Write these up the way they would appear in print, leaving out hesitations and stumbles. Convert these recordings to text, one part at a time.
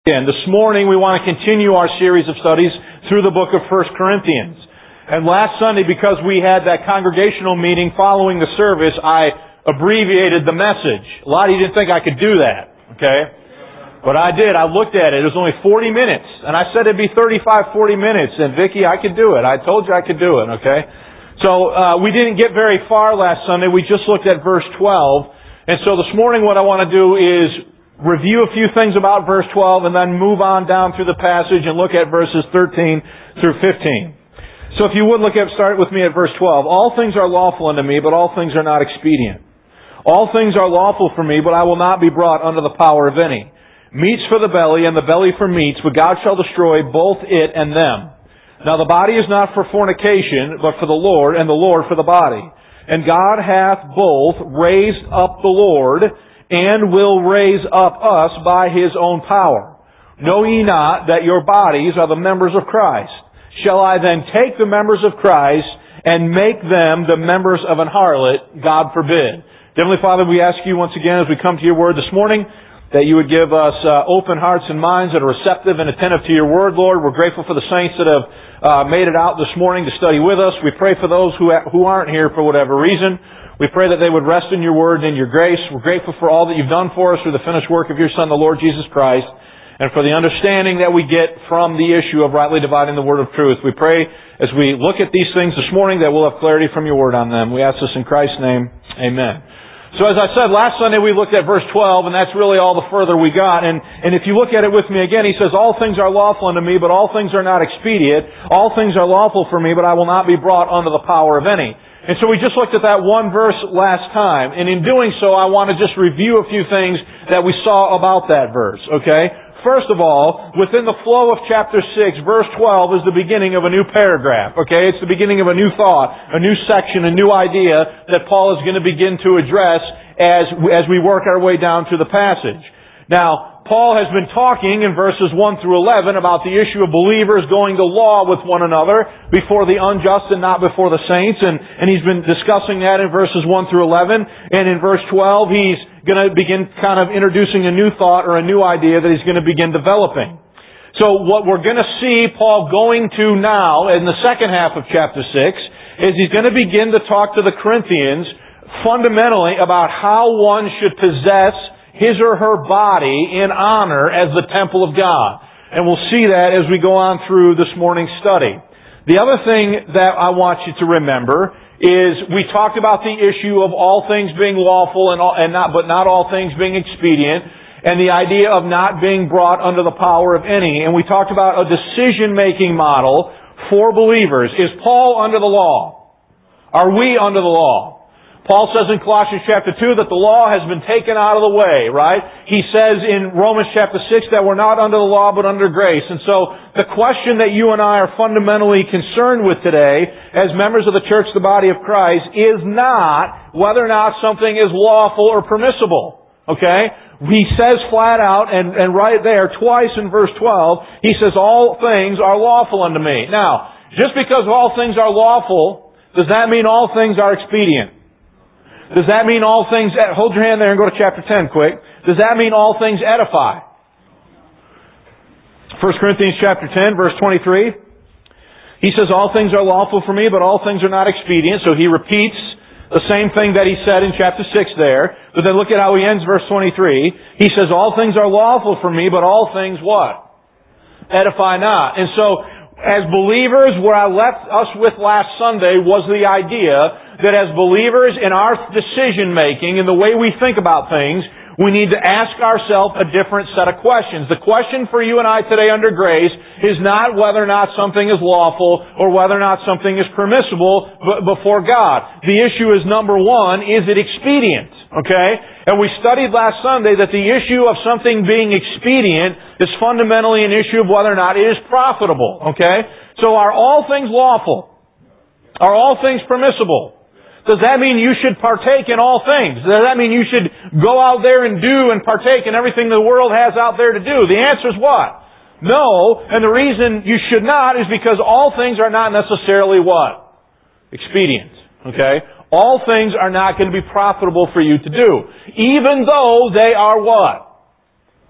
And this morning we want to continue our series of studies through the book of 1 Corinthians. And last Sunday, because we had that congregational meeting following the service, I abbreviated the message. A lot of you didn't think I could do that, okay? But I did. I looked at it. It was only 40 minutes. And I said it'd be 35, 40 minutes. And Vicki, I could do it. I told you I could do it, okay? So we didn't get very far last Sunday. We just looked at verse 12. And so this morning what I want to do is review a few things about verse 12 and then move on down through the passage and look at verses 13 through 15. So if you would start with me at verse 12. All things are lawful unto me, but all things are not expedient. All things are lawful for me, but I will not be brought under the power of any. Meats for the belly, and the belly for meats, but God shall destroy both it and them. Now the body is not for fornication, but for the Lord, and the Lord for the body. And God hath both raised up the Lord, and will raise up us by His own power. Know ye not that your bodies are the members of Christ? Shall I then take the members of Christ and make them the members of an harlot? God forbid. Heavenly Father, we ask you once again as we come to your word this morning that you would give us open hearts and minds that are receptive and attentive to your word, Lord. We're grateful for the saints that have made it out this morning to study with us. We pray for those who aren't here for whatever reason. We pray that they would rest in your word and in your grace. We're grateful for all that you've done for us through the finished work of your Son, the Lord Jesus Christ, and for the understanding that we get from the issue of rightly dividing the word of truth. We pray as we look at these things this morning that we'll have clarity from your word on them. We ask this in Christ's name. Amen. So as I said, last Sunday we looked at verse 12, and that's really all the further we got. And if you look at it with me again, he says, all things are lawful unto me, but all things are not expedient. All things are lawful for me, but I will not be brought under the power of any. And so we just looked at that one verse last time. And in doing so, I want to just review a few things that we saw about that verse, okay? First of all, within the flow of chapter 6, verse 12 is the beginning of a new paragraph, okay? It's the beginning of a new thought, a new section, a new idea that Paul is going to begin to address as we work our way down through the passage. Now, Paul has been talking in verses 1 through 11 about the issue of believers going to law with one another before the unjust and not before the saints. And he's been discussing that in verses 1 through 11. And in verse 12, he's going to begin kind of introducing a new thought or a new idea that he's going to begin developing. So what we're going to see Paul going to now in the second half of chapter 6 is he's going to begin to talk to the Corinthians fundamentally about how one should possess his or her body in honor as the temple of God. And we'll see that as we go on through this morning's study. The other thing that I want you to remember is we talked about the issue of all things being lawful but not all things being expedient, and the idea of not being brought under the power of any. And we talked about a decision-making model for believers. Is Paul under the law? Are we under the law? Paul says in Colossians chapter 2 that the law has been taken out of the way, right? He says in Romans chapter 6 that we're not under the law but under grace. And so the question that you and I are fundamentally concerned with today as members of the church, the body of Christ, is not whether or not something is lawful or permissible. Okay? He says flat out and right there twice in verse 12, he says all things are lawful unto me. Now, just because all things are lawful, does that mean all things are expedient? Does that mean all things... Hold your hand there and go to chapter 10 quick. Does that mean all things edify? 1 Corinthians chapter 10, verse 23. He says, all things are lawful for me, but all things are not expedient. So he repeats the same thing that he said in chapter 6 there. But then look at how he ends verse 23. He says, all things are lawful for me, but all things what? Edify not. And so, as believers, where I left us with last Sunday was the idea that as believers in our decision making and the way we think about things, we need to ask ourselves a different set of questions. The question for you and I today under grace is not whether or not something is lawful or whether or not something is permissible before God. The issue is, number one, is it expedient? Okay? And we studied last Sunday that the issue of something being expedient is fundamentally an issue of whether or not it is profitable. Okay? So are all things lawful? Are all things permissible? Does that mean you should partake in all things? Does that mean you should go out there and do and partake in everything the world has out there to do? The answer is what? No. And the reason you should not is because all things are not necessarily what? Expedient. Okay? All things are not going to be profitable for you to do. Even though they are what?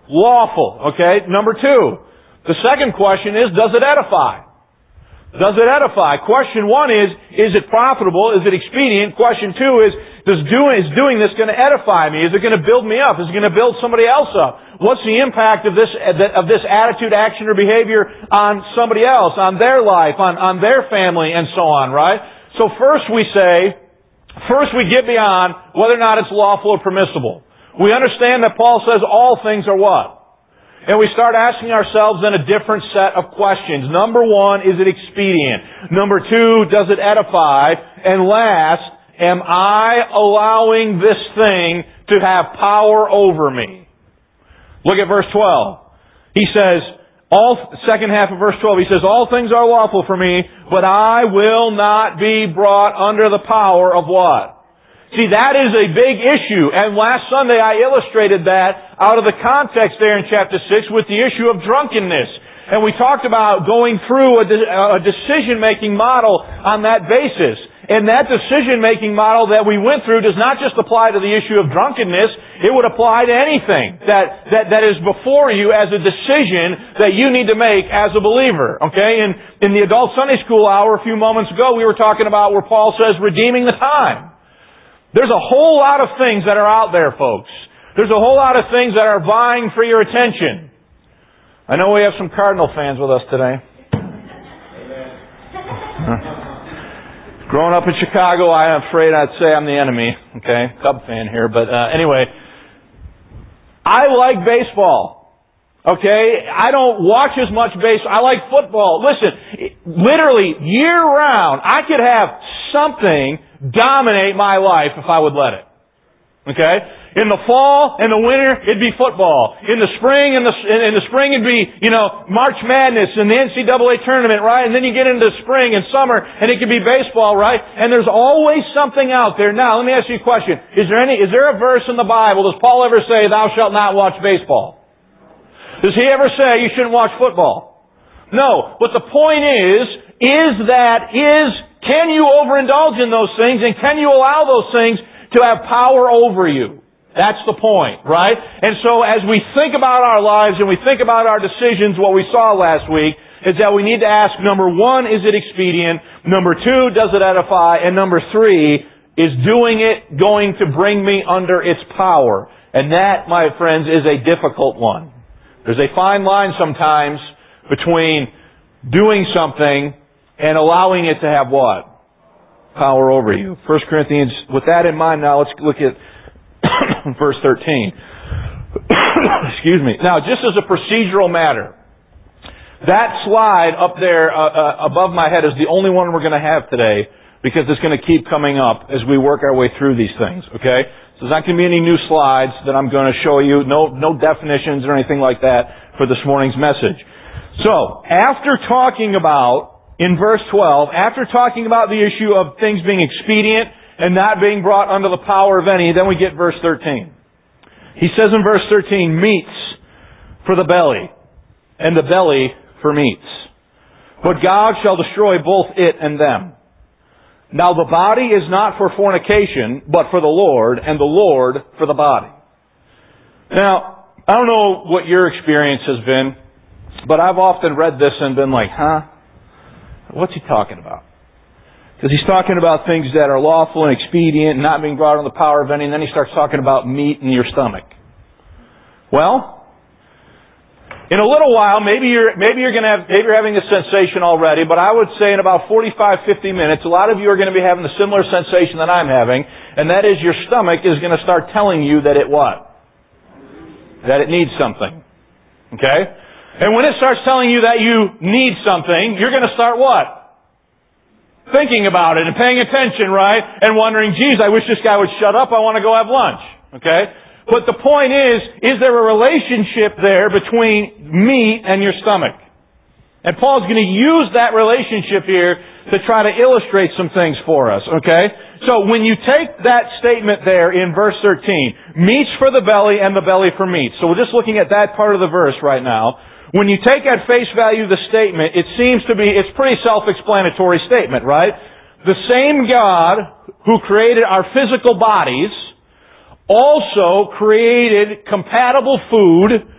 lawful? Okay, number two. The second question is, does it edify? Does it edify? Question one is it profitable? Is it expedient? Question two is doing this going to edify me? Is it going to build me up? Is it going to build somebody else up? What's the impact of this attitude, action, or behavior on somebody else, on their life, on their family, and so on, right? So first we get beyond whether or not it's lawful or permissible. We understand that Paul says all things are what? And we start asking ourselves then a different set of questions. Number one, is it expedient? Number two, does it edify? And last, am I allowing this thing to have power over me? Look at verse 12. He says, second half of verse 12, he says, all things are lawful for me, but I will not be brought under the power of what? See, that is a big issue. And last Sunday I illustrated that out of the context there in chapter 6 with the issue of drunkenness. And we talked about going through a decision-making model on that basis. And that decision-making model that we went through does not just apply to the issue of drunkenness. It would apply to anything that is before you as a decision that you need to make as a believer. Okay? And in the adult Sunday school hour a few moments ago, we were talking about where Paul says, redeeming the time. There's a whole lot of things that are out there, folks. There's a whole lot of things that are vying for your attention. I know we have some Cardinal fans with us today. Growing up in Chicago, I'm afraid I'd say I'm the enemy. Okay, Cub fan here. But anyway, I like baseball. Okay, I don't watch as much baseball. I like football. Listen, literally year-round, I could have something dominate my life if I would let it. Okay? In the fall and the winter, it'd be football. In the spring, it'd be, March Madness and the NCAA tournament, right? And then you get into spring and summer, and it could be baseball, right? And there's always something out there. Now, let me ask you a question. Is there a verse in the Bible, does Paul ever say, thou shalt not watch baseball? Does he ever say you shouldn't watch football? No. But the point can you overindulge in those things, and can you allow those things to have power over you? That's the point, right? And so as we think about our lives and we think about our decisions, what we saw last week is that we need to ask, number one, is it expedient? Number two, does it edify? And number three, is doing it going to bring me under its power? And that, my friends, is a difficult one. There's a fine line sometimes between doing something and allowing it to have what? Power over you. 1 Corinthians, with that in mind now, let's look at verse 13. Excuse me. Now, just as a procedural matter, that slide up there above my head is the only one we're going to have today because it's going to keep coming up as we work our way through these things, okay? So there's not going to be any new slides that I'm going to show you, no definitions or anything like that for this morning's message. So, after talking about in verse 12, after talking about the issue of things being expedient and not being brought under the power of any, then we get verse 13. He says in verse 13, meats for the belly, and the belly for meats. But God shall destroy both it and them. Now the body is not for fornication, but for the Lord, and the Lord for the body. Now, I don't know what your experience has been, but I've often read this and been like, what's he talking about? Because he's talking about things that are lawful and expedient, not being brought under the power of any, and then he starts talking about meat in your stomach. Well, in a little while, maybe you're having a sensation already, but I would say in about 45, 50 minutes, a lot of you are going to be having a similar sensation that I'm having, and that is your stomach is going to start telling you that it what? That it needs something. Okay? And when it starts telling you that you need something, you're going to start what? Thinking about it and paying attention, right? And wondering, geez, I wish this guy would shut up. I want to go have lunch. Okay? But the point is there a relationship there between meat and your stomach? And Paul's going to use that relationship here to try to illustrate some things for us. Okay? So when you take that statement there in verse 13, meats for the belly and the belly for meat. So we're just looking at that part of the verse right now. When you take at face value the statement, it's pretty self-explanatory statement, right? The same God who created our physical bodies also created compatible food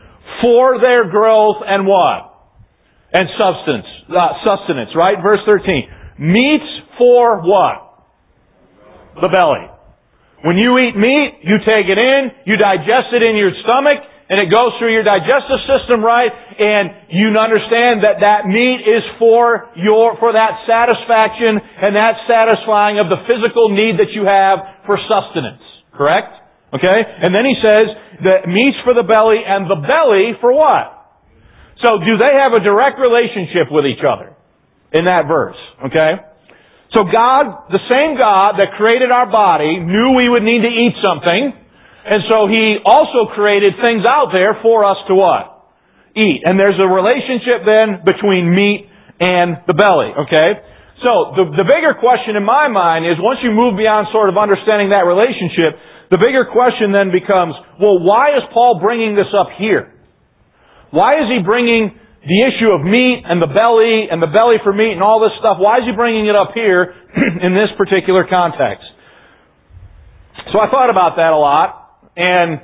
for their growth and what? And sustenance, right? Verse 13. Meats for what? The belly. When you eat meat, you take it in, you digest it in your stomach, and it goes through your digestive system, right? And you understand that that meat is for that satisfaction and that satisfying of the physical need that you have for sustenance. Correct? Okay? And then he says that meat's for the belly and the belly for what? So do they have a direct relationship with each other in that verse? Okay? So God, the same God that created our body, knew we would need to eat something. And so He also created things out there for us to what? Eat. And there's a relationship then between meat and the belly. Okay? So the bigger question in my mind is, once you move beyond sort of understanding that relationship, the bigger question then becomes, well, why is Paul bringing this up here? Why is he bringing the issue of meat and the belly for meat and all this stuff? Why is he bringing it up here in this particular context? So I thought about that a lot. And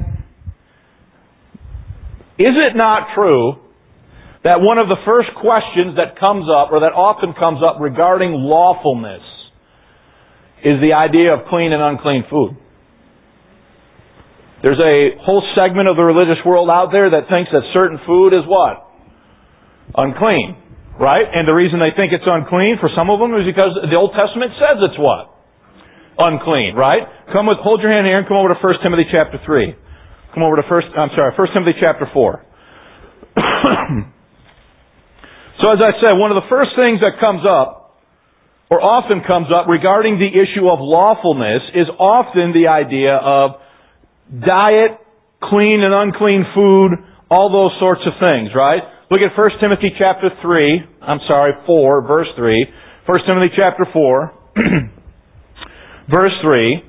is it not true that one of the first questions that comes up, or that often comes up regarding lawfulness, is the idea of clean and unclean food? There's a whole segment of the religious world out there that thinks that certain food is what? Unclean. Right? And the reason they think it's unclean for some of them is because the Old Testament says it's what? Unclean, right? Hold your hand here and come over to 1 Timothy chapter 3. Come over to 1 Timothy chapter 4. So as I said, one of the first things that comes up, or often comes up regarding the issue of lawfulness, is often the idea of diet, clean and unclean food, all those sorts of things, right? Look at 1 Timothy chapter 4, verse 3. 1 Timothy chapter 4. Verse 3,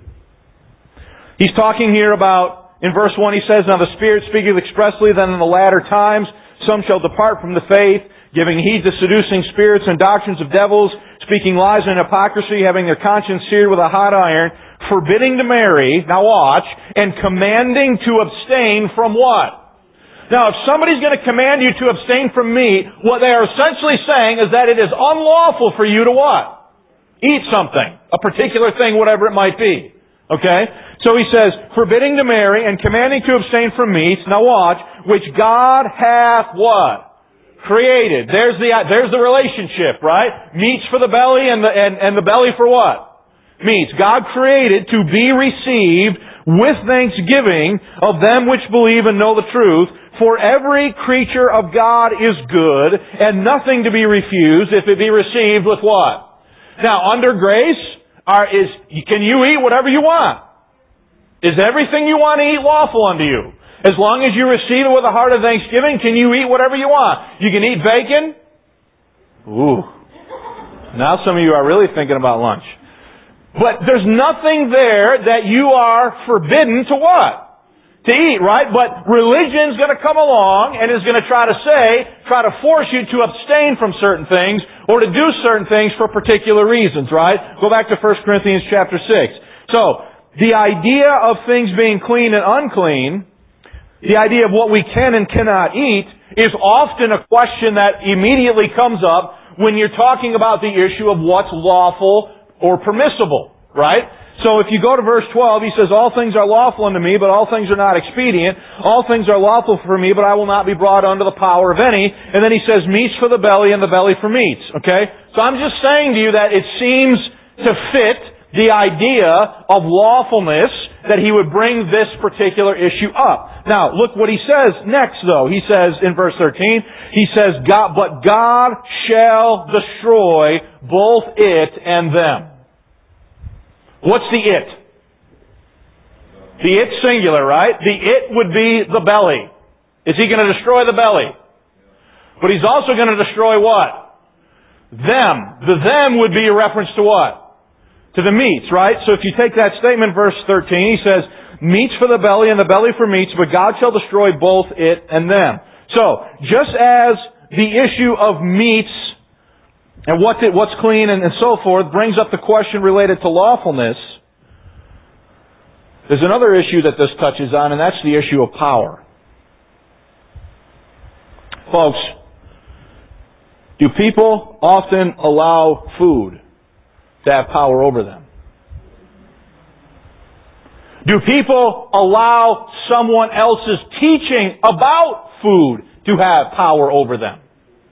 he's talking here about, in verse 1 he says, "Now the Spirit speaketh expressly that in the latter times some shall depart from the faith, giving heed to seducing spirits and doctrines of devils, speaking lies and hypocrisy, having their conscience seared with a hot iron, forbidding to marry," now watch, "and commanding to abstain from" what? Now if somebody's going to command you to abstain from meat, what they are essentially saying is that it is unlawful for you to what? Eat something. A particular thing, whatever it might be. Okay? So he says, forbidding to marry and commanding to abstain from meats, now watch, which God hath what? Created. There's the relationship, right? Meats for the belly and the belly for what? Meats. God created to be received with thanksgiving of them which believe and know the truth. For every creature of God is good, and nothing to be refused if it be received with what? Now, under grace, can you eat whatever you want? Is everything you want to eat lawful unto you? As long as you receive it with a heart of thanksgiving, can you eat whatever you want? You can eat bacon? Ooh. Now some of you are really thinking about lunch. But there's nothing there that you are forbidden to what? To eat, right? But religion's going to come along and is going to try to force you to abstain from certain things or to do certain things for particular reasons, right? Go back to 1 Corinthians chapter 6. So, the idea of things being clean and unclean, the idea of what we can and cannot eat, is often a question that immediately comes up when you're talking about the issue of what's lawful or permissible, right? So if you go to verse 12, he says, "All things are lawful unto me, but all things are not expedient. All things are lawful for me, but I will not be brought under the power of any." And then he says, "Meats for the belly and the belly for meats." Okay? So I'm just saying to you that it seems to fit the idea of lawfulness that he would bring this particular issue up. Now, look what he says next, though. He says in verse 13, he says, "But God shall destroy both it and them." What's the it? The it singular, right? The it would be the belly. Is he going to destroy the belly? But he's also going to destroy what? Them. The them would be a reference to what? To the meats, right? So if you take that statement, verse 13, he says, "Meats for the belly and the belly for meats, but God shall destroy both it and them." So, just as the issue of meats and what's clean and so forth brings up the question related to lawfulness, there's another issue that this touches on, and that's the issue of power. Folks, do people often allow food to have power over them? Do people allow someone else's teaching about food to have power over them?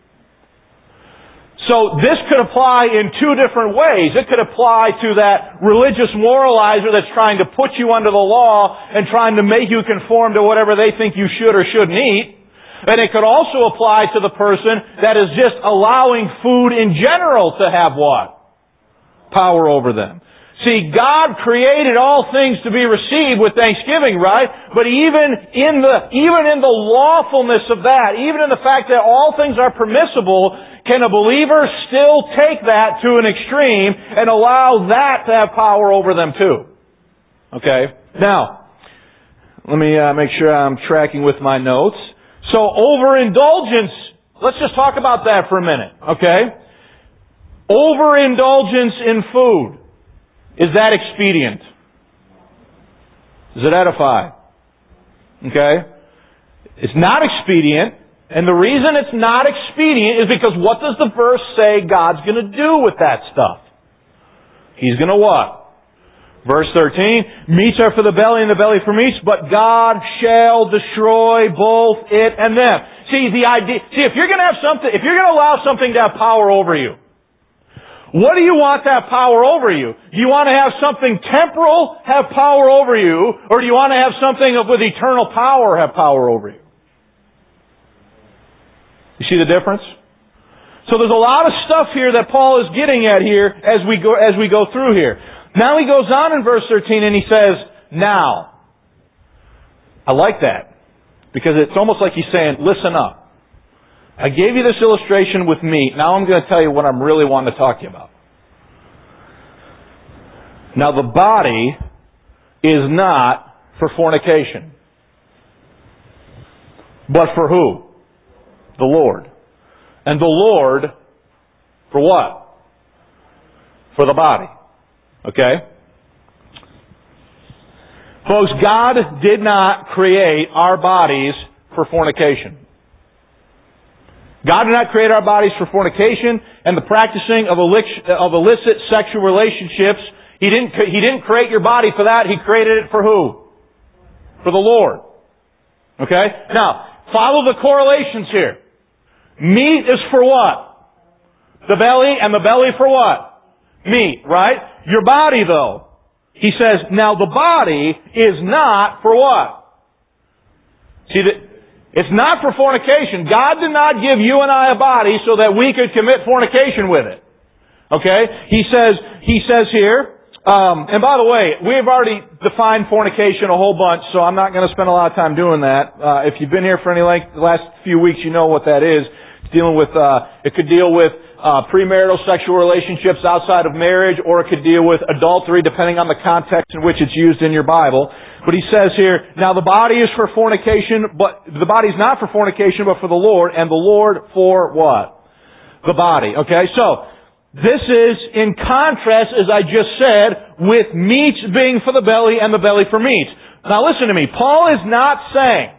So this could apply in two different ways. It could apply to that religious moralizer that's trying to put you under the law and trying to make you conform to whatever they think you should or shouldn't eat. And it could also apply to the person that is just allowing food in general to have what? Power over them. See, God created all things to be received with thanksgiving, right? But even in the lawfulness of that, even in the fact that all things are permissible, can a believer still take that to an extreme and allow that to have power over them too? Okay? Now, let me make sure I'm tracking with my notes. So, overindulgence, let's just talk about that for a minute, okay? Overindulgence in food. Is that expedient? Does it edify? Okay? It's not expedient, and the reason it's not expedient is because what does the verse say God's going to do with that stuff? He's going to what? Verse 13, meats are for the belly and the belly for meats, but God shall destroy both it and them. See, if you're going to have something, if you're going to allow something to have power over you, what do you want to have power over you? Do you want to have something temporal have power over you, or do you want to have something with eternal power have power over you? You see the difference? So there's a lot of stuff here that Paul is getting at here as we go through here. Now he goes on in verse 13 and he says, now. I like that. Because it's almost like he's saying, listen up. I gave you this illustration with meat. Now I'm going to tell you what I'm really wanting to talk to you about. Now the body is not for fornication. But for who? The Lord. And the Lord, for what? For the body. Okay? Folks, God did not create our bodies for fornication. God did not create our bodies for fornication and the practicing of illicit sexual relationships. He didn't create your body for that. He created it for who? For the Lord. Okay? Now, follow the correlations here. Meat is for what? The belly, and the belly for what? Meat, right? Your body, though. He says, now the body is not for what? See, it's not for fornication. God did not give you and I a body so that we could commit fornication with it. Okay? He says here, and by the way, we've already defined fornication a whole bunch, so I'm not going to spend a lot of time doing that. If you've been here for any length, the last few weeks, you know what that is. It's dealing with, it could deal with premarital sexual relationships outside of marriage, or it could deal with adultery, depending on the context in which it's used in your Bible. But he says here, now the body is for fornication, but the body's not for fornication, but for the Lord, and the Lord for what? The body. Okay, so this is in contrast, as I just said, with meats being for the belly and the belly for meats. Now listen to me. Paul is not saying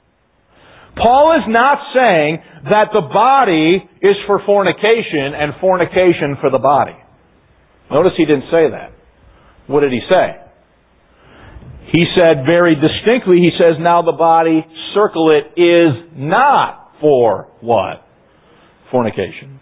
that the body is for fornication and fornication for the body. Notice he didn't say that. What did he say? He said very distinctly, he says, now the body, circle it, is not for what? Fornication.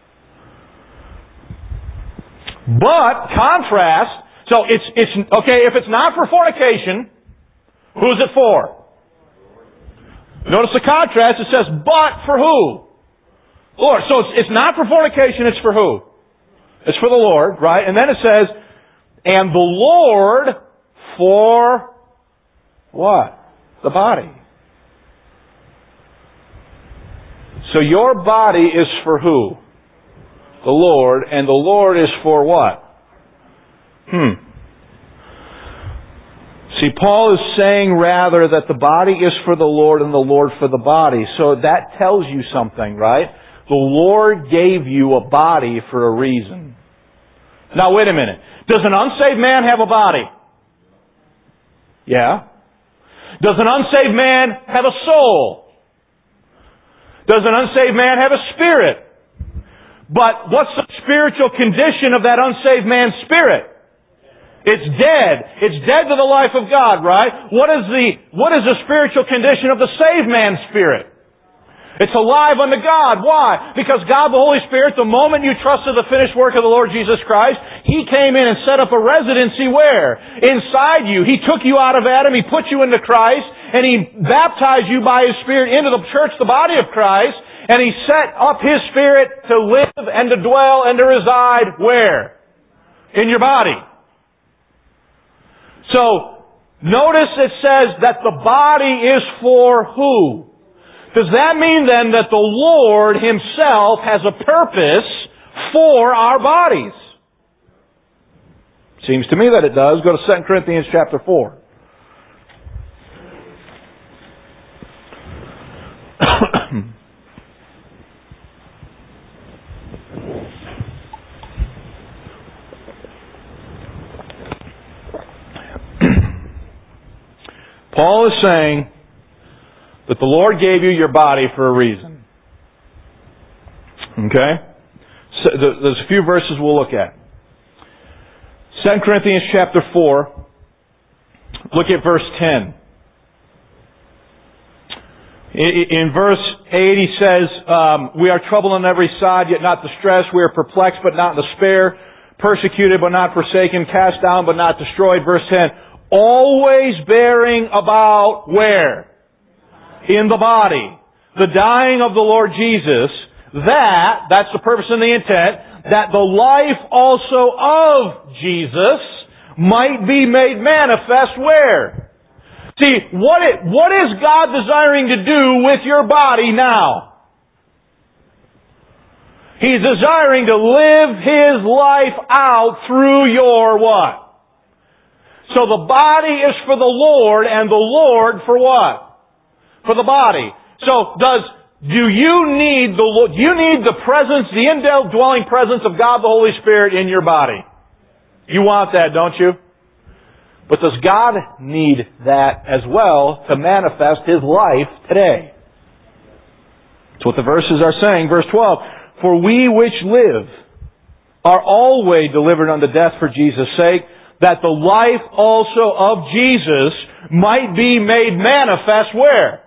But, contrast, so it's okay, if it's not for fornication, who's it for? Notice the contrast, it says, but for who? Lord. So it's not for fornication, it's for who? It's for the Lord, right? And then it says, and the Lord for what? The body. So your body is for who? The Lord, and the Lord is for what? See, Paul is saying rather that the body is for the Lord and the Lord for the body. So that tells you something, right? The Lord gave you a body for a reason. Now wait a minute. Does an unsaved man have a body? Yeah. Does an unsaved man have a soul? Does an unsaved man have a spirit? But what's the spiritual condition of that unsaved man's spirit? It's dead. It's dead to the life of God, right? What is the spiritual condition of the saved man's spirit? It's alive unto God. Why? Because God the Holy Spirit, the moment you trusted the finished work of the Lord Jesus Christ, He came in and set up a residency where? Inside you. He took you out of Adam, He put you into Christ, and He baptized you by His Spirit into the church, the body of Christ, and He set up His Spirit to live and to dwell and to reside where? In your body. So, notice it says that the body is for who? Does that mean then that the Lord Himself has a purpose for our bodies? Seems to me that it does. Go to 2 Corinthians chapter 4. Paul is saying that the Lord gave you your body for a reason. Okay? So there's a few verses we'll look at. 2 Corinthians chapter 4. Look at verse 10. In verse 8 he says, we are troubled on every side, yet not distressed. We are perplexed, but not in despair. Persecuted, but not forsaken. Cast down, but not destroyed. Verse 10. Always bearing about where? In the body. The dying of the Lord Jesus. That's the purpose and the intent, that the life also of Jesus might be made manifest where? See, what is God desiring to do with your body now? He's desiring to live His life out through your what? So the body is for the Lord, and the Lord for what? For the body. So do you need the presence, the indwelling presence of God the Holy Spirit in your body? You want that, don't you? But does God need that as well to manifest His life today? That's what the verses are saying. Verse 12. For we which live are always delivered unto death for Jesus' sake, that the life also of Jesus might be made manifest where?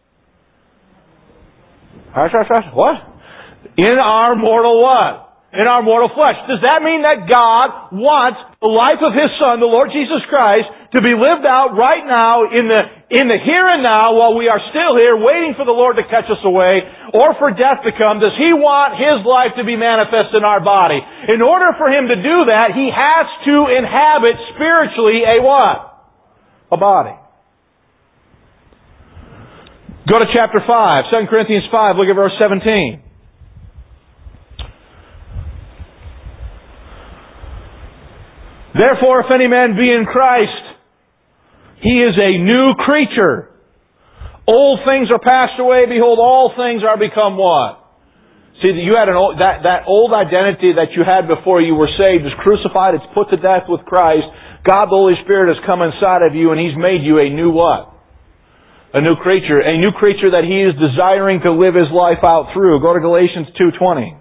What? In our mortal what? In our mortal flesh. Does that mean that God wants the life of His Son, the Lord Jesus Christ, to be lived out right now in the here and now while we are still here waiting for the Lord to catch us away or for death to come? Does He want His life to be manifest in our body? In order for Him to do that, He has to inhabit spiritually a what? A body. Go to chapter 5, 2 Corinthians 5, look at verse 17. Therefore, if any man be in Christ, he is a new creature. Old things are passed away, behold, all things are become what? See, you had that old identity that you had before you were saved is crucified, it's put to death with Christ. God the Holy Spirit has come inside of you and He's made you a new what? A new creature. A new creature that He is desiring to live His life out through. Go to Galatians 2:20.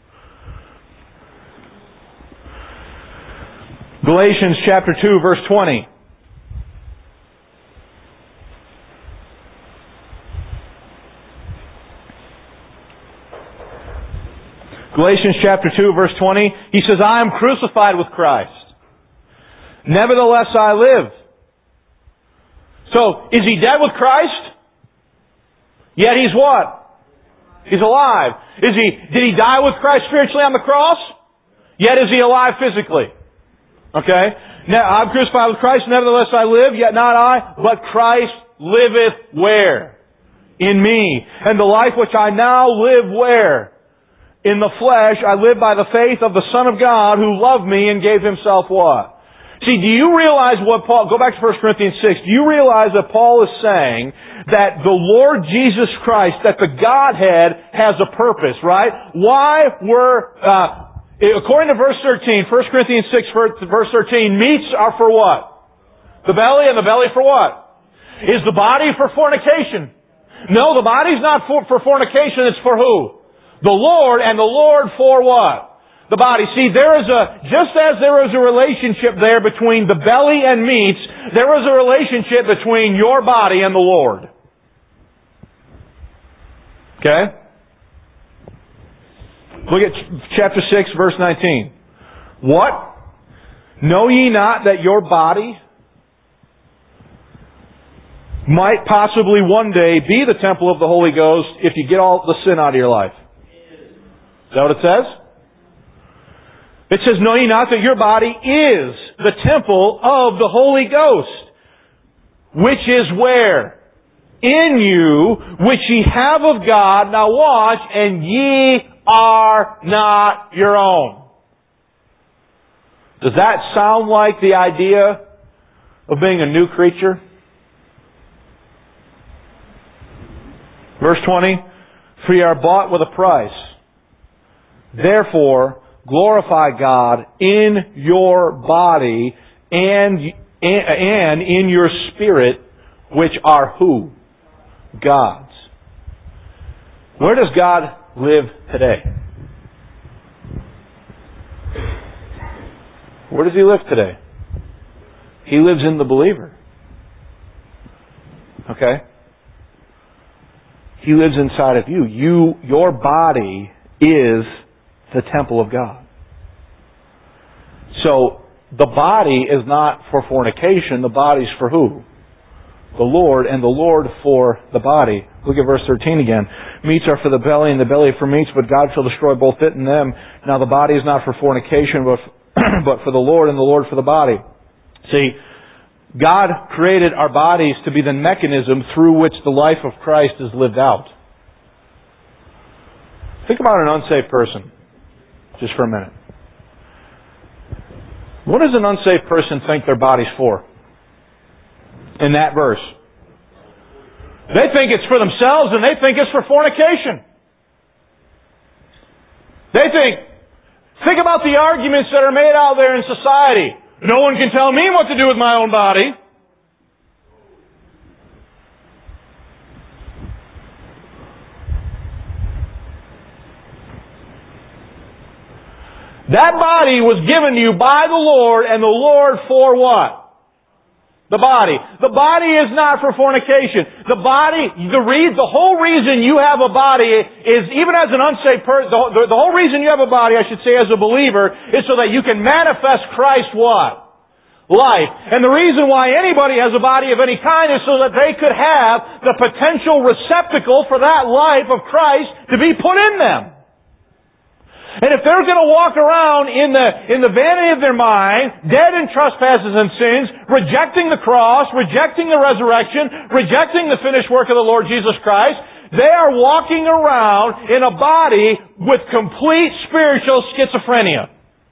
Galatians chapter 2 verse 20. Galatians chapter 2 verse 20. He says, I am crucified with Christ. Nevertheless I live. So, is he dead with Christ? Yet he's what? He's alive. Did he die with Christ spiritually on the cross? Yet is he alive physically? Okay? Now, I'm crucified with Christ, nevertheless I live, yet not I, but Christ liveth where? In me. And the life which I now live where? In the flesh, I live by the faith of the Son of God who loved me and gave Himself what? See, do you realize what Paul, go back to 1 Corinthians 6, do you realize that Paul is saying that the Lord Jesus Christ, that the Godhead has a purpose, right? Why were, according to verse 13, 1 Corinthians 6, verse 13, meats are for what? The belly, and the belly for what? Is the body for fornication? No, the body's not for fornication, it's for who? The Lord, and the Lord for what? The body. See, just as there is a relationship there between the belly and meats, there is a relationship between your body and the Lord. Okay? Look at chapter 6, verse 19. What? Know ye not that your body might possibly one day be the temple of the Holy Ghost if you get all the sin out of your life? Is that what it says? It says, know ye not that your body is the temple of the Holy Ghost, which is where? In you, which ye have of God. Now watch, and ye are not your own. Does that sound like the idea of being a new creature? Verse 20, for ye are bought with a price. Therefore, glorify God in your body and in your spirit, which are who? God's. Where does God live today? Where does He live today? He lives in the believer. Okay? He lives inside of you. Your body is the temple of God. So, the body is not for fornication. The body's for who? The Lord, and the Lord for the body. Look at verse 13 again. Meats are for the belly, and the belly for meats, but God shall destroy both it and them. Now the body is not for fornication, but for the Lord, and the Lord for the body. See, God created our bodies to be the mechanism through which the life of Christ is lived out. Think about an unsaved person, just for a minute. What does an unsaved person think their body's for? In that verse. They think it's for themselves, and they think it's for fornication. They think about the arguments that are made out there in society. No one can tell me what to do with my own body. That body was given to you by the Lord, and the Lord for what? The body. The body is not for fornication. The whole reason you have a body is, even as an unsaved person, the whole reason you have a body, I should say, as a believer, is so that you can manifest Christ what? Life. And the reason why anybody has a body of any kind is so that they could have the potential receptacle for that life of Christ to be put in them. And if they're going to walk around in the vanity of their mind, dead in trespasses and sins, rejecting the cross, rejecting the resurrection, rejecting the finished work of the Lord Jesus Christ, they are walking around in a body with complete spiritual schizophrenia.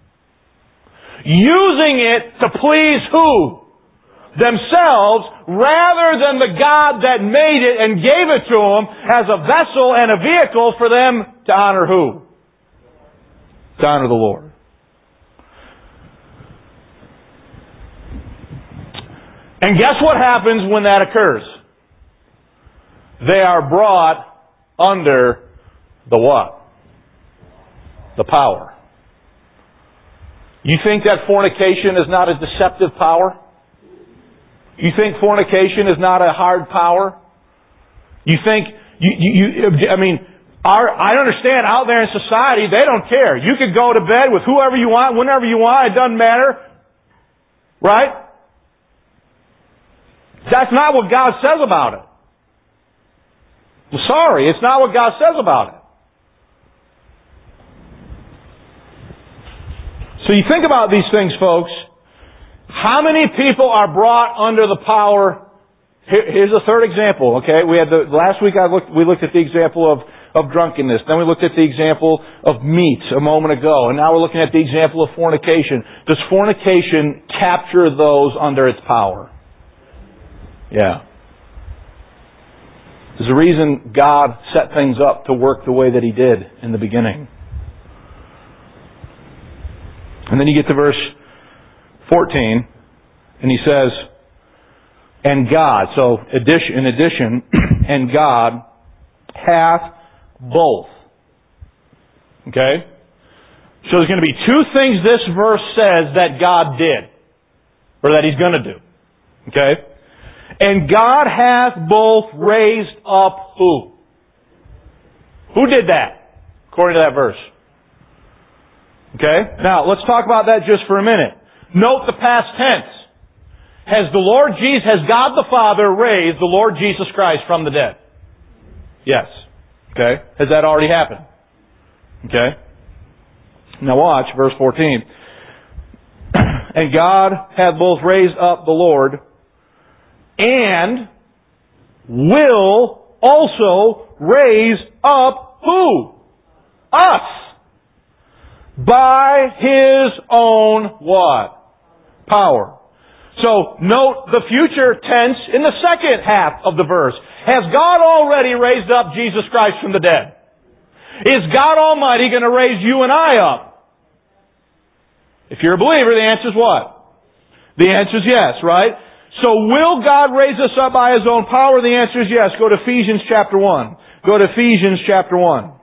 Using it to please who? Themselves, rather than the God that made it and gave it to them as a vessel and a vehicle for them to honor who? To honor the Lord. And guess what happens when that occurs? They are brought under the what? The power. You think that fornication is not a deceptive power? You think fornication is not a hard power? You think, I understand out there in society, they don't care. You could go to bed with whoever you want, whenever you want, it doesn't matter. Right? That's not what God says about it. I'm sorry, it's not what God says about it. So you think about these things, folks. How many people are brought under the power? Here's a third example, okay? Last week we looked at the example of drunkenness. Then we looked at the example of meats a moment ago. And now we're looking at the example of fornication. Does fornication capture those under its power? Yeah. There's a reason God set things up to work the way that He did in the beginning. And then you get to verse 14, and He says, And God, so in addition, and God hath both. Okay? So there's going to be two things this verse says that God did, or that He's going to do. Okay? And God hath both raised up who? Who did that? According to that verse. Okay? Now, let's talk about that just for a minute. Note the past tense. Has God the Father raised the Lord Jesus Christ from the dead? Yes. Okay? Has that already happened? Okay? Now watch, verse 14. And God hath both raised up the Lord, and will also raise up who? Us. By His own what? Power. So note the future tense in the second half of the verse. Has God already raised up Jesus Christ from the dead? Is God Almighty going to raise you and I up? If you're a believer, the answer is what? The answer is yes, right? So will God raise us up by His own power? The answer is yes. Go to Ephesians chapter 1. Go to Ephesians chapter 1.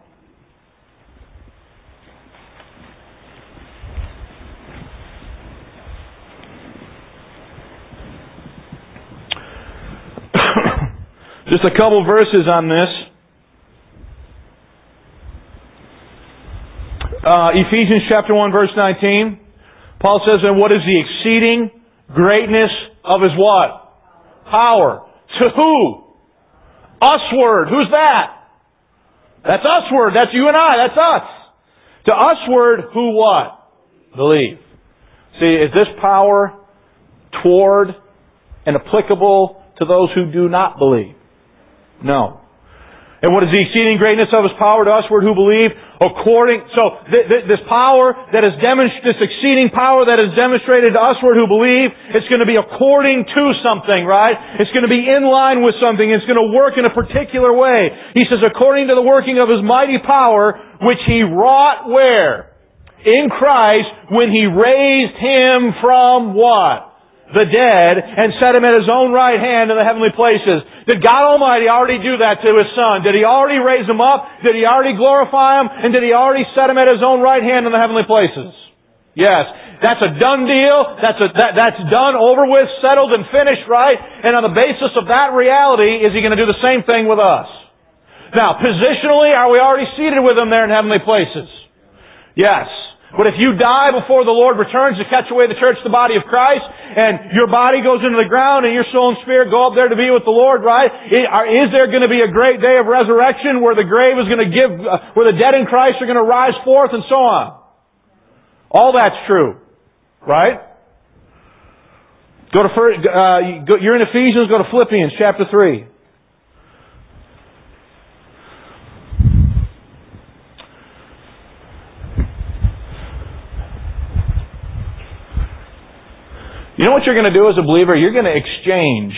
Just a couple verses on this. Ephesians chapter 1 verse 19. Paul says, and what is the exceeding greatness of His what? Power. To who? Usward. Who's that? That's usward. That's you and I. That's us. To usward who what? Believe. See, is this power toward and applicable to those who do not believe? No. And what is the exceeding greatness of His power to usward who believe? This power that is this exceeding power that is demonstrated to usward who believe, it's going to be according to something, right? It's going to be in line with something. It's going to work in a particular way. He says, according to the working of His mighty power, which He wrought where? In Christ, when He raised Him from what? The dead, and set Him at His own right hand in the heavenly places. Did God Almighty already do that to His Son? Did He already raise Him up? Did He already glorify Him? And did He already set Him at His own right hand in the heavenly places? Yes. That's a done deal. That's done, over with, settled, and finished, right? And on the basis of that reality, is He going to do the same thing with us? Now, positionally, are we already seated with Him there in heavenly places? Yes. But if you die before the Lord returns to catch away the church, the body of Christ, and your body goes into the ground and your soul and spirit go up there to be with the Lord, right? Is there going to be a great day of resurrection where the grave is going to where the dead in Christ are going to rise forth and so on? All that's true. Right? You're in Ephesians, go to Philippians chapter 3. You know what you're going to do as a believer? You're going to exchange.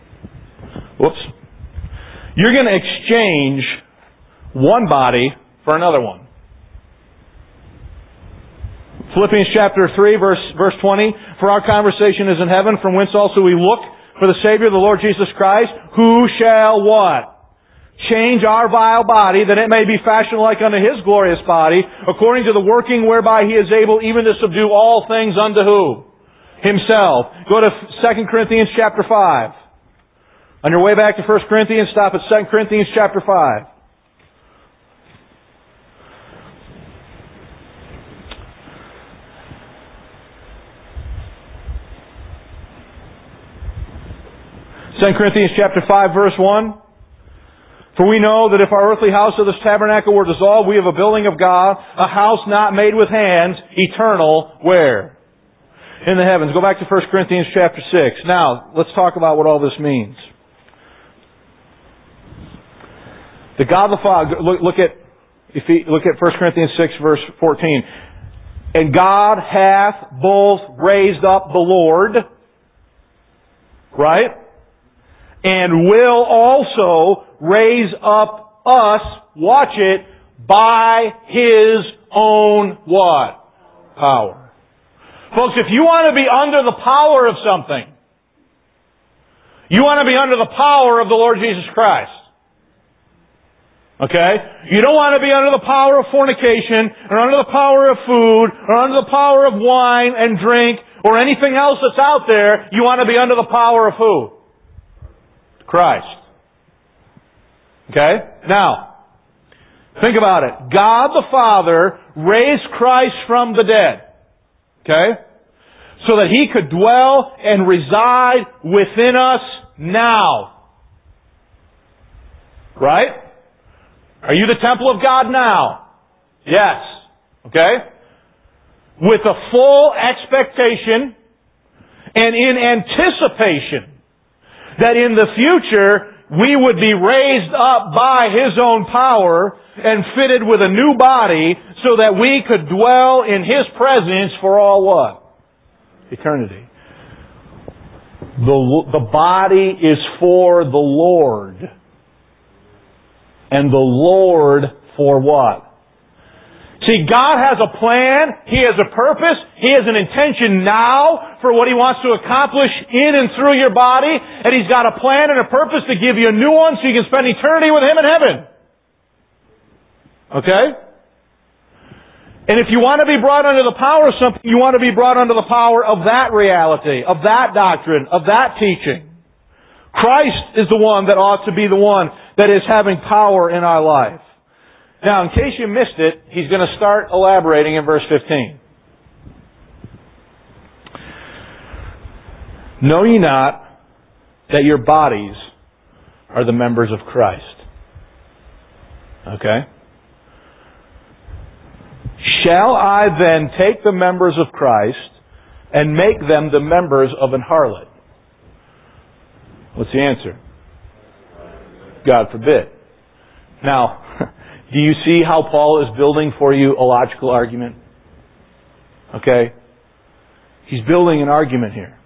You're going to exchange one body for another one. Philippians chapter 3, verse 20. For our conversation is in heaven, from whence also we look for the Savior, the Lord Jesus Christ, who shall what? Change our vile body, that it may be fashioned like unto His glorious body, according to the working whereby He is able even to subdue all things unto who? Himself. Go to 2 Corinthians chapter 5. On your way back to 1 Corinthians, stop at 2 Corinthians chapter 5. Second Corinthians chapter 5 verse 1. For we know that if our earthly house of this tabernacle were dissolved, we have a building of God, a house not made with hands, eternal, where? In the heavens. Go back to 1 Corinthians chapter 6. Now, let's talk about what all this means. The God the Father, look at 1 Corinthians 6 verse 14. And God hath both raised up the Lord, right? And will also raise up us, watch it, by His own what? Power. Folks, if you want to be under the power of something, You want to be under the power of the Lord Jesus Christ. Okay? You don't want to be under the power of fornication, or under the power of food, or under the power of wine and drink, or anything else that's out there. You want to be under the power of who? Christ. Okay? Now, think about it. God the Father raised Christ from the dead. Okay? So that He could dwell and reside within us now. Right? Are you the temple of God now? Yes. Okay? With a full expectation and in anticipation that in the future we would be raised up by His own power and fitted with a new body so that we could dwell in His presence for all what? Eternity. The body is for the Lord. And the Lord for what? See, God has a plan. He has a purpose. He has an intention now for what He wants to accomplish in and through your body. And He's got a plan and a purpose to give you a new one so you can spend eternity with Him in heaven. Okay? And if you want to be brought under the power of something, you want to be brought under the power of that reality, of that doctrine, of that teaching. Christ is the one that ought to be the one that is having power in our life. Now, in case you missed it, he's going to start elaborating in verse 15. Know ye not that your bodies are the members of Christ? Okay? Shall I then take the members of Christ and make them the members of an harlot? What's the answer? God forbid. Now, do you see how Paul is building for you a logical argument? Okay? He's building an argument here.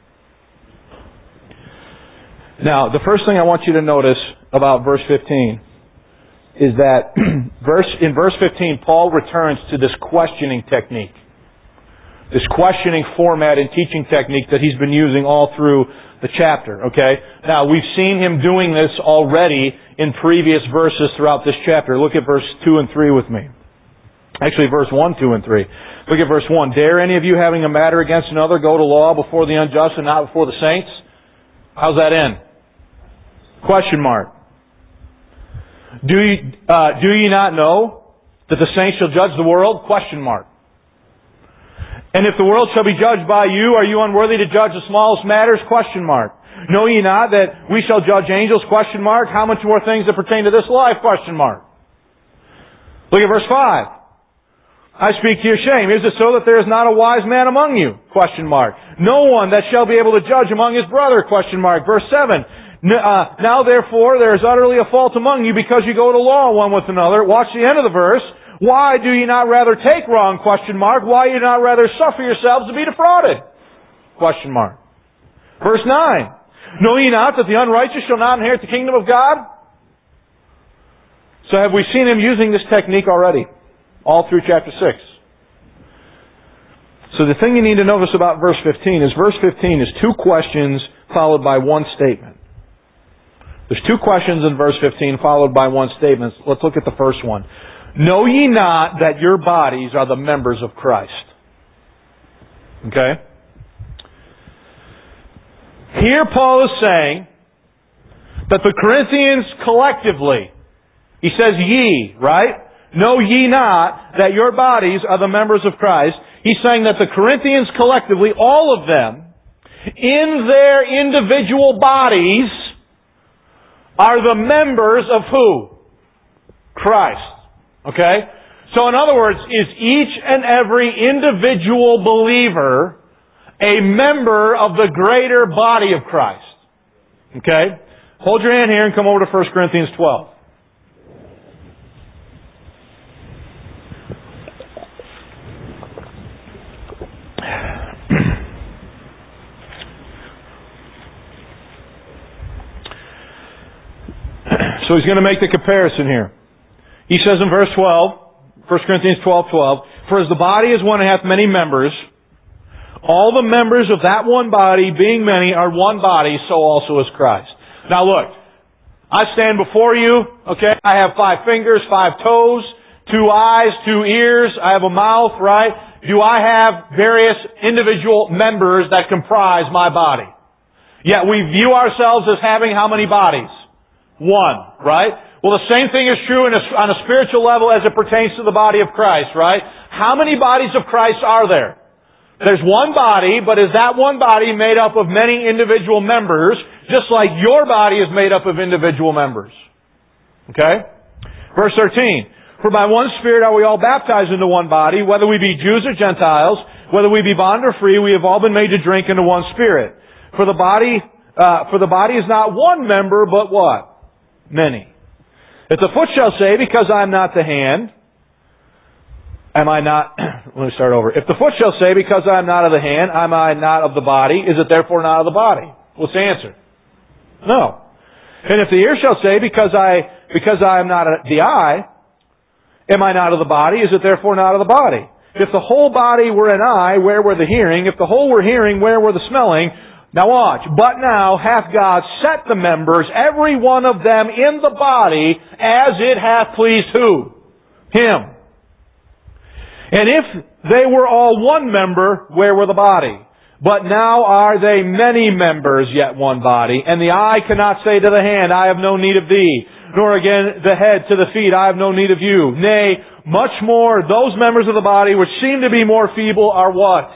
Now, the first thing I want you to notice about verse 15 is that in verse 15, Paul returns to this questioning technique. This questioning format and teaching technique that he's been using all through the chapter, okay? Now, we've seen him doing this already in previous verses throughout this chapter. Look at verse 2 and 3 with me. Actually, verse 1, 2, and 3. Look at verse 1. Dare any of you having a matter against another go to law before the unjust and not before the saints? How's that end? Question mark. Do ye not know that the saints shall judge the world? Question mark. And if the world shall be judged by you, are you unworthy to judge the smallest matters? Question mark. Know ye not that we shall judge angels? Question mark. How much more things that pertain to this life? Question mark. Look at verse 5. I speak to your shame. Is it so that there is not a wise man among you? Question mark. No one that shall be able to judge among his brother? Question mark. Verse 7. Now therefore there is utterly a fault among you because you go to law one with another. Watch the end of the verse. Why do ye not rather take wrong? Question mark. Why do you not rather suffer yourselves to be defrauded? Question mark. Verse 9. Know ye not that the unrighteous shall not inherit the kingdom of God? So have we seen him using this technique already? All through chapter 6. So the thing you need to notice about verse 15 is verse 15 is two questions followed by one statement. There's two questions in verse 15 followed by one statement. Let's look at the first one. Know ye not that your bodies are the members of Christ? Okay? Here Paul is saying that the Corinthians collectively, he says ye, right? Know ye not that your bodies are the members of Christ? He's saying that the Corinthians collectively, all of them, in their individual bodies, are the members of who? Christ. Okay? So in other words, is each and every individual believer a member of the greater body of Christ? Okay? Hold your hand here and come over to 1 Corinthians 12. So he's going to make the comparison here. He says in verse 12, 1 Corinthians 12:12, for as the body is one and hath many members, all the members of that one body, being many, are one body, so also is Christ. Now look, I stand before you, okay? I have 5 fingers, 5 toes, 2 eyes, 2 ears, I have a mouth, right? Do I have various individual members that comprise my body? Yet we view ourselves as having how many bodies? 1, right? Well, the same thing is true on a spiritual level as it pertains to the body of Christ, right? How many bodies of Christ are there? There's one body, but is that one body made up of many individual members, just like your body is made up of individual members? Okay? Verse 13. For by one Spirit are we all baptized into one body, whether we be Jews or Gentiles, whether we be bond or free, we have all been made to drink into one Spirit. For the body is not one member, but what? Many. If the foot shall say, because I am not the hand, am I not... Let me start over. If the foot shall say, because I am not of the hand, am I not of the body, is it therefore not of the body? What's the answer? No. And if the ear shall say, because I am not the eye, am I not of the body, is it therefore not of the body? If the whole body were an eye, where were the hearing? If the whole were hearing, where were the smelling? Now watch. But now hath God set the members, every one of them in the body, as it hath pleased who? Him. And if they were all one member, where were the body? But now are they many members, yet one body. And the eye cannot say to the hand, I have no need of thee. Nor again the head to the feet, I have no need of you. Nay, much more, those members of the body which seem to be more feeble are what?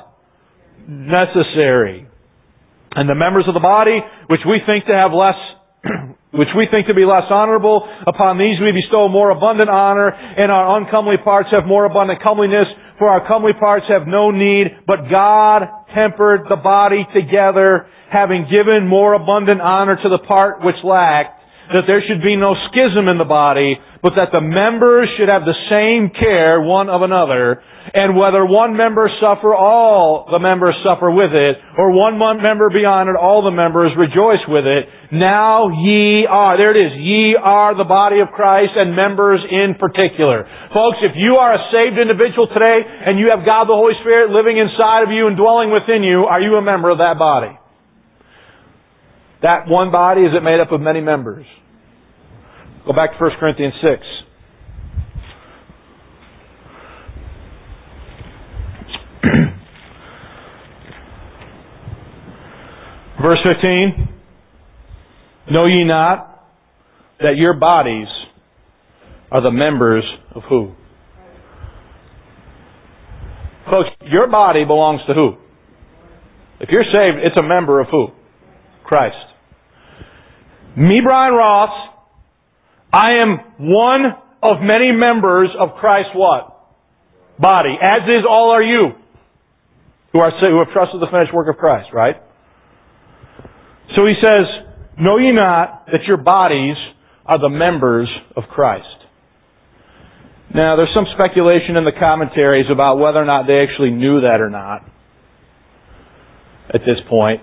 Necessary. And the members of the body, which we think to have less, which we think to be less honorable, upon these we bestow more abundant honor, and our uncomely parts have more abundant comeliness, for our comely parts have no need, but God tempered the body together, having given more abundant honor to the part which lacked, that there should be no schism in the body, but that the members should have the same care one of another. And whether one member suffer, all the members suffer with it, or one member be honored, all the members rejoice with it. Now ye are, there it is, ye are the body of Christ and members in particular. Folks, if you are a saved individual today and you have God the Holy Spirit living inside of you and dwelling within you, are you a member of that body? That one body, is it made up of many members? Go back to 1 Corinthians 6. Verse 15. Know ye not that your bodies are the members of who? Folks, your body belongs to who? If you're saved, it's a member of who? Christ. Me, Brian Ross, I am one of many members of Christ's what? Body. As is all are you who have trusted the finished work of Christ, right? So he says, know ye not that your bodies are the members of Christ? Now, there's some speculation in the commentaries about whether or not they actually knew that or not at this point.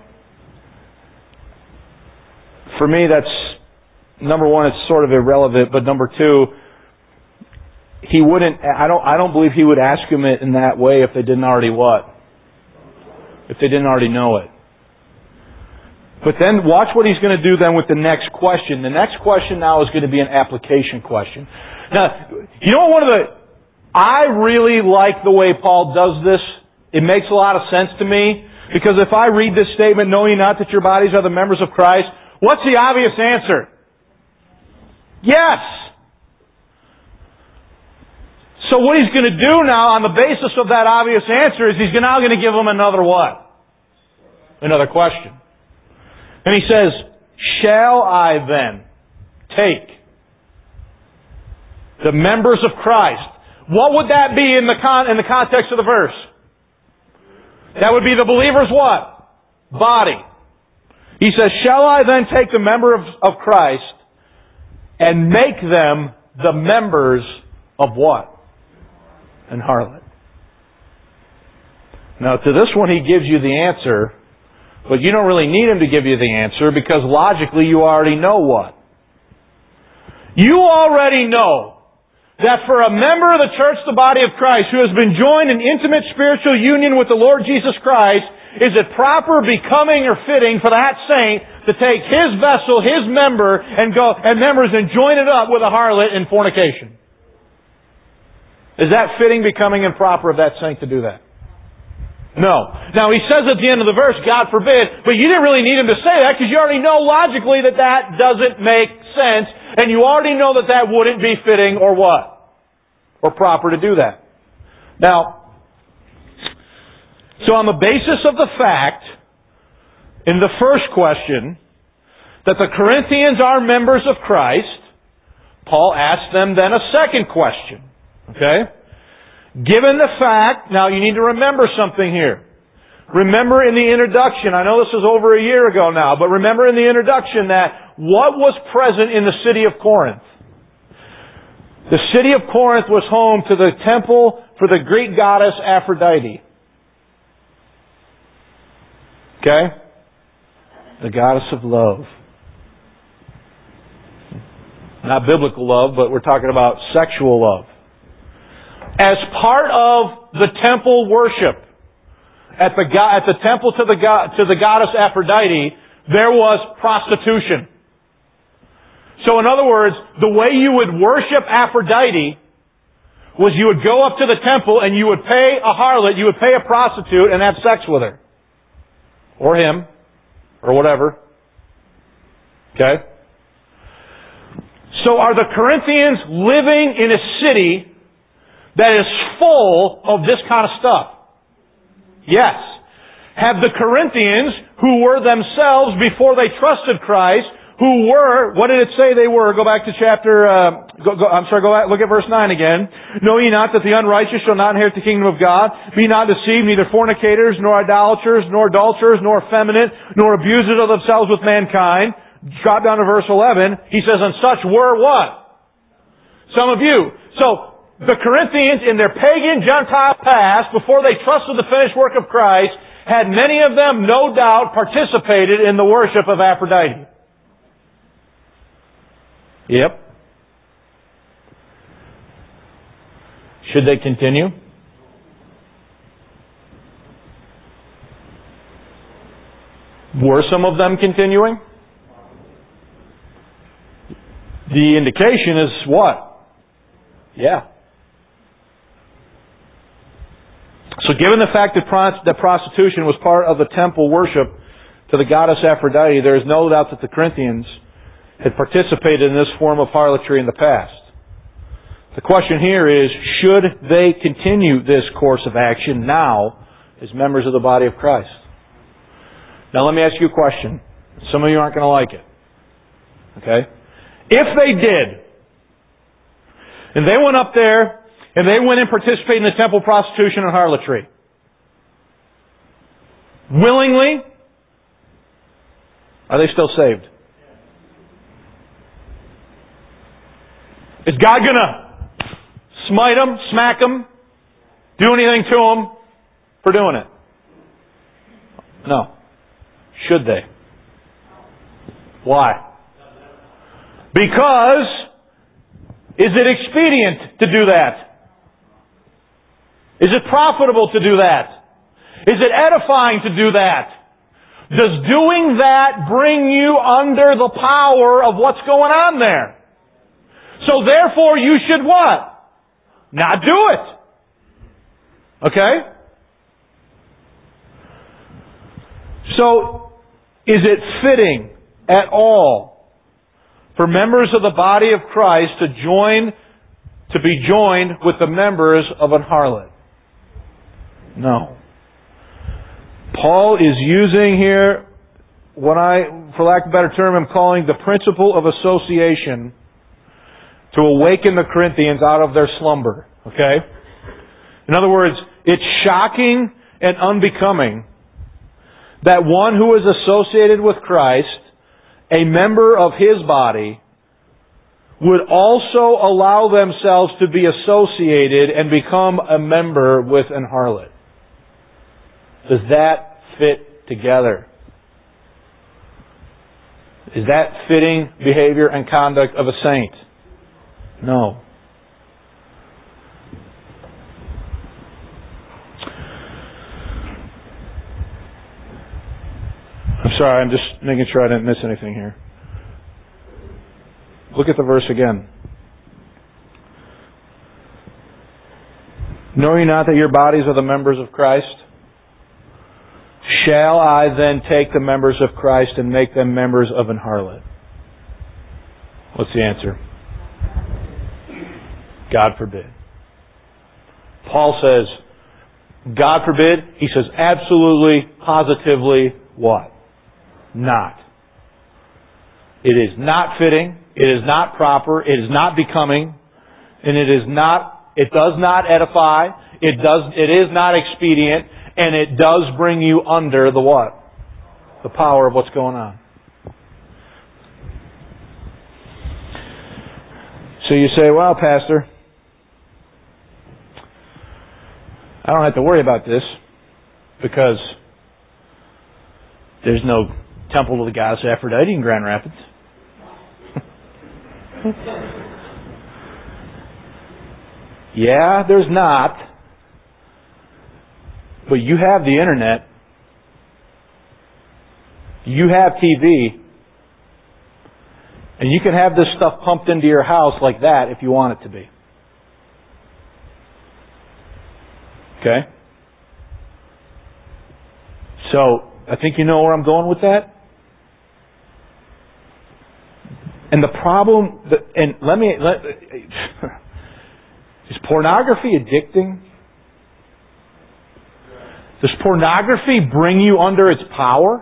For me, that's, number one, it's sort of irrelevant, but number two, he wouldn't, I don't believe he would ask him it in that way if they didn't already what? If they didn't already know it. But then watch what he's going to do then with the next question. The next question now is going to be an application question. Now, you know I really like the way Paul does this. It makes a lot of sense to me. Because if I read this statement, know ye not that your bodies are the members of Christ, what's the obvious answer? Yes! So what he's going to do now on the basis of that obvious answer is he's now going to give them another what? Another question. And he says, shall I then take the members of Christ? What would that be in the context of the verse? That would be the believer's what? Body. He says, shall I then take the member of Christ and make them the members of what? An harlot. Now to this one he gives you the answer, but you don't really need him to give you the answer because logically you already know what. You already know that for a member of the church, the body of Christ, who has been joined in intimate spiritual union with the Lord Jesus Christ, Is it proper, becoming, or fitting for that saint to take his vessel, his member, and members and join it up with a harlot in fornication? Is that fitting, becoming, and proper of that saint to do that? No. Now he says at the end of the verse, God forbid, but you didn't really need him to say that because you already know logically that that doesn't make sense, and you already know that that wouldn't be fitting or what? Or proper to do that. Now, so on the basis of the fact, in the first question, that the Corinthians are members of Christ, Paul asks them then a second question. Okay? Given the fact, now you need to remember something here. Remember in the introduction, I know this was over a year ago now, but remember in the introduction that what was present in the city of Corinth? The city of Corinth was home to the temple for the Greek goddess Aphrodite. Okay? The goddess of love. Not biblical love, but we're talking about sexual love. As part of the temple worship at the temple to the goddess Aphrodite, there was prostitution. So in other words, the way you would worship Aphrodite was you would go up to the temple and you would pay a harlot, you would pay a prostitute and have sex with her. Or him. Or whatever. Okay? So are the Corinthians living in a city that is full of this kind of stuff? Yes. Have the Corinthians, who were themselves, before they trusted Christ, who were, what did it say they were? Go back to look at verse 9 again. Know ye not that the unrighteous shall not inherit the kingdom of God? Be not deceived, neither fornicators, nor idolaters, nor adulterers, nor effeminate, nor abusers of themselves with mankind. Drop down to verse 11. He says, and such were what? Some of you. So, the Corinthians, in their pagan Gentile past, before they trusted the finished work of Christ, had many of them, no doubt, participated in the worship of Aphrodite. Yep. Should they continue? Were some of them continuing? The indication is what? Yeah. So given the fact that prostitution was part of the temple worship to the goddess Aphrodite, there is no doubt that the Corinthians had participated in this form of harlotry in the past. The question here is, should they continue this course of action now as members of the body of Christ? Now let me ask you a question. Some of you aren't going to like it. Okay? If they did, and they went up there, and they went and participated in the temple prostitution and harlotry, willingly, are they still saved? Is God going to smite them, smack them, do anything to them for doing it? No. Should they? Why? Because, is it expedient to do that? Is it profitable to do that? Is it edifying to do that? Does doing that bring you under the power of what's going on there? So therefore you should what? Not do it. Okay? So, is it fitting at all for members of the body of Christ to be joined with the members of an harlot? No. Paul is using here what for lack of a better term, I'm calling the principle of association to awaken the Corinthians out of their slumber. Okay? In other words, it's shocking and unbecoming that one who is associated with Christ, a member of His body, would also allow themselves to be associated and become a member with an harlot. Does that fit together? Is that fitting behavior and conduct of a saint? No. Sorry, I'm just making sure I didn't miss anything here. Look at the verse again. Know ye not that your bodies are the members of Christ? Shall I then take the members of Christ and make them members of an harlot? What's the answer? God forbid. Paul says, God forbid. He says absolutely, positively, what? Not. It is not fitting. It is not proper. It is not becoming. And it does not edify. It is not expedient. And it does bring you under the what? The power of what's going on. So you say, well, Pastor, I don't have to worry about this because there's no temple to the goddess Aphrodite in Grand Rapids. Yeah, there's not. But you have the internet. You have TV. And you can have this stuff pumped into your house like that if you want it to be. Okay? So, I think you know where I'm going with that. And the problem, is pornography addicting? Does pornography bring you under its power?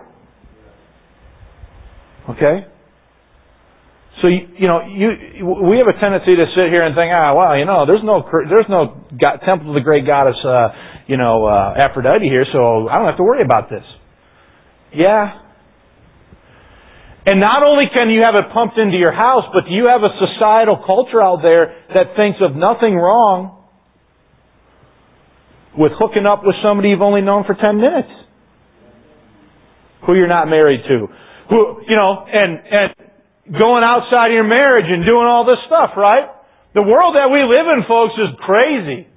Okay? So, we have a tendency to sit here and think, there's no temple of the great goddess, Aphrodite here, so I don't have to worry about this. Yeah. And not only can you have it pumped into your house, but you have a societal culture out there that thinks of nothing wrong with hooking up with somebody you've only known for 10 minutes. Who you're not married to. And going outside of your marriage and doing all this stuff, right? The world that we live in, folks, is crazy.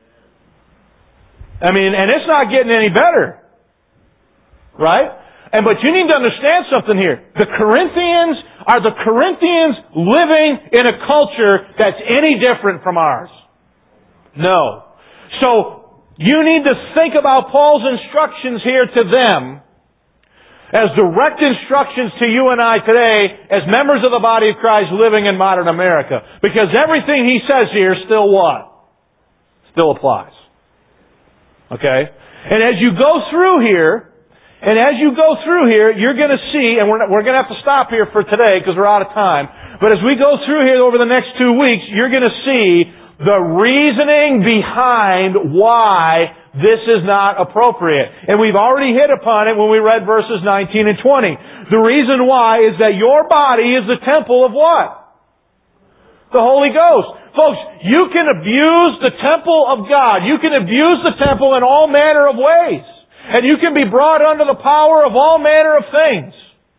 And it's not getting any better. Right? But you need to understand something here. The Corinthians are the Corinthians living in a culture that's any different from ours. No. So, you need to think about Paul's instructions here to them as direct instructions to you and I today as members of the body of Christ living in modern America. Because everything he says here still what? Still applies. Okay? And as you go through here, you're going to see, and we're going to have to stop here for today because we're out of time. But as we go through here over the next 2 weeks, you're going to see the reasoning behind why this is not appropriate. And we've already hit upon it when we read verses 19 and 20. The reason why is that your body is the temple of what? The Holy Ghost. Folks, you can abuse the temple of God. You can abuse the temple in all manner of ways. And you can be brought under the power of all manner of things.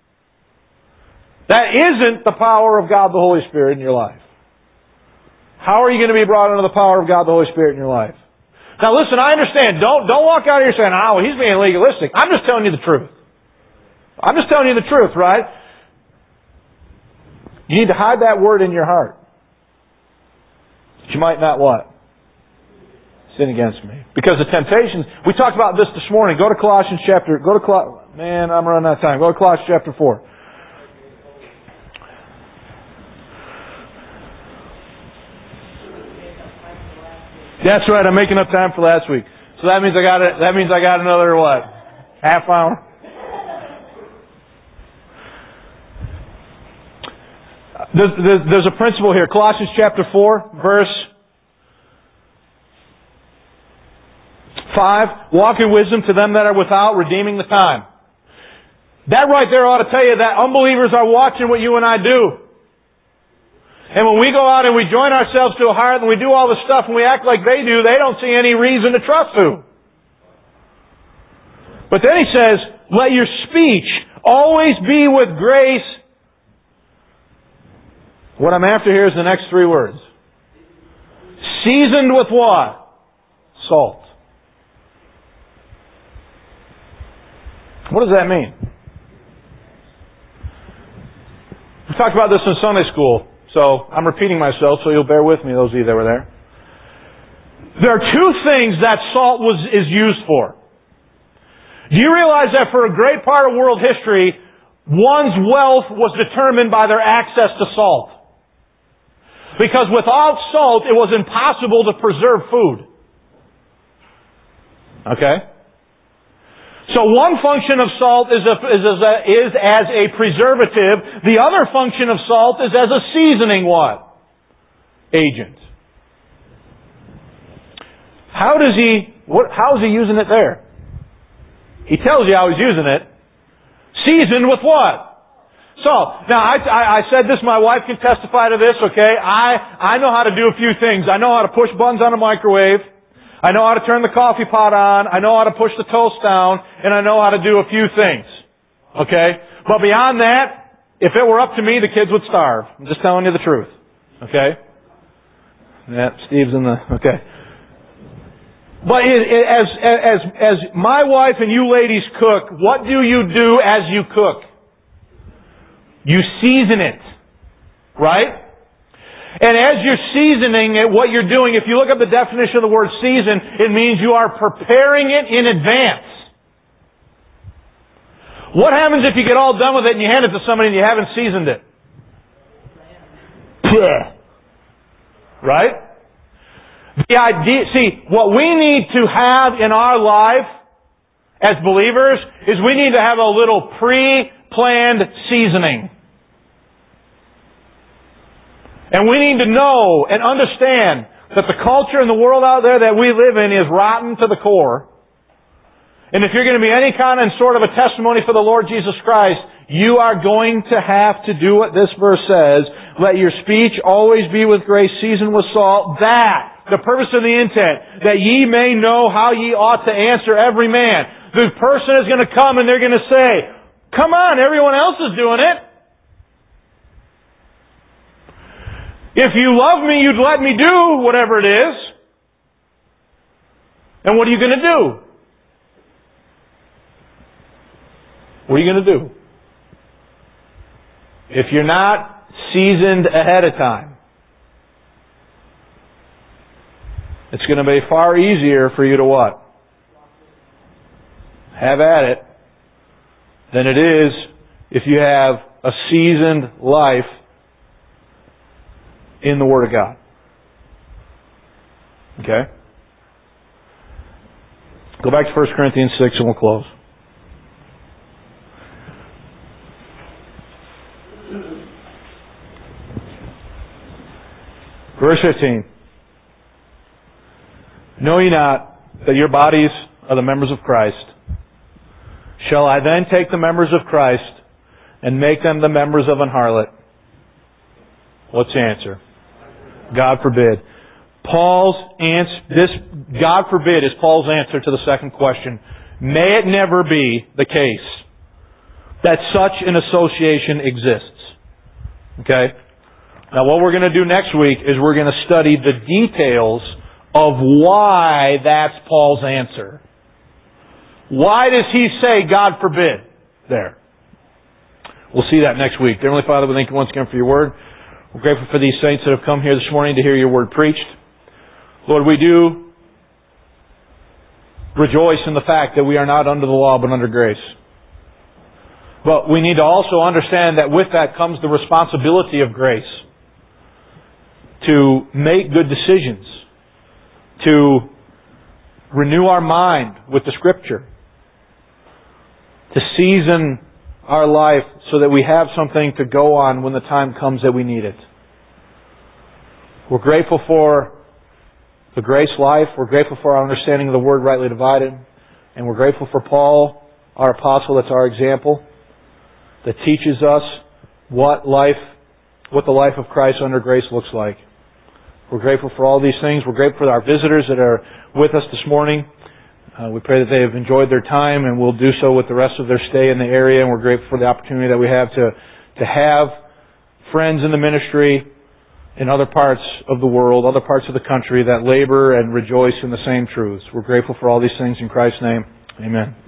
That isn't the power of God the Holy Spirit in your life. How are you going to be brought under the power of God the Holy Spirit in your life? Now listen, I understand. Don't walk out here saying, he's being legalistic. I'm just telling you the truth. I'm just telling you the truth, right? You need to hide that word in your heart. But you might not what? Sin against me. Because the temptations, we talked about this morning. Go to Colossians chapter, I'm running out of time. Go to Colossians chapter 4. That's right, I'm making up time for last week. So that means I got another what? Half hour? There's a principle here. Colossians chapter 4, verse 5. Walk in wisdom to them that are without, redeeming the time. That right there ought to tell you that unbelievers are watching what you and I do. And when we go out and we join ourselves to a heart and we do all the stuff and we act like they do, they don't see any reason to trust who. But then he says, let your speech always be with grace. What I'm after here is the next 3 words. Seasoned with what? Salt. What does that mean? talked about this in Sunday school, so I'm repeating myself, so you'll bear with me, those of you that were there. There are two things that salt is used for. Do you realize that for a great part of world history, one's wealth was determined by their access to salt? Because without salt, it was impossible to preserve food. Okay? So one function of salt is as a preservative. The other function of salt is as a seasoning what? Agent. How is he using it there? He tells you how he's using it. Seasoned with what? Salt. Now, I said this, my wife can testify to this, okay? I know how to do a few things. I know how to push buttons on a microwave. I know how to turn the coffee pot on. I know how to push the toast down. And I know how to do a few things. Okay? But beyond that, if it were up to me, the kids would starve. I'm just telling you the truth. Okay? Yeah, Steve's in the... Okay. But as my wife and you ladies cook, what do you do as you cook? You season it. Right? And as you're seasoning it, what you're doing, if you look up the definition of the word season, it means you are preparing it in advance. What happens if you get all done with it and you hand it to somebody and you haven't seasoned it? Right? The idea, see, what we need to have in our life as believers is we need to have a little pre-planned seasoning. And we need to know and understand that the culture and the world out there that we live in is rotten to the core. And if you're going to be any kind of sort of a testimony for the Lord Jesus Christ, you are going to have to do what this verse says. Let your speech always be with grace, seasoned with salt, that the purpose of the intent, that ye may know how ye ought to answer every man. The person is going to come and they're going to say, come on, everyone else is doing it. If you love me, you'd let me do whatever it is. And what are you going to do? What are you going to do? If you're not seasoned ahead of time, it's going to be far easier for you to what? Have at it than it is if you have a seasoned life in the Word of God. Okay? Go back to 1 Corinthians 6 and we'll close. Verse 15. Know ye not that your bodies are the members of Christ? Shall I then take the members of Christ and make them the members of an harlot? What's the answer? God forbid. God forbid is Paul's answer to the second question. May it never be the case that such an association exists. Okay? Now what we're going to do next week is we're going to study the details of why that's Paul's answer. Why does he say, God forbid, there? We'll see that next week. Dear Heavenly Father, we thank you once again for your word. We're grateful for these saints that have come here this morning to hear your word preached. Lord, we do rejoice in the fact that we are not under the law but under grace. But we need to also understand that with that comes the responsibility of grace to make good decisions, to renew our mind with the Scripture, to season our life so that we have something to go on when the time comes that we need it. We're grateful for the grace life. We're grateful for our understanding of the Word rightly divided. And we're grateful for Paul, our apostle, that's our example, that teaches us what the life of Christ under grace looks like. We're grateful for all these things. We're grateful for our visitors that are with us this morning. We pray that they have enjoyed their time and will do so with the rest of their stay in the area. And we're grateful for the opportunity that we have to have friends in the ministry in other parts of the world, other parts of the country that labor and rejoice in the same truths. We're grateful for all these things in Christ's name. Amen.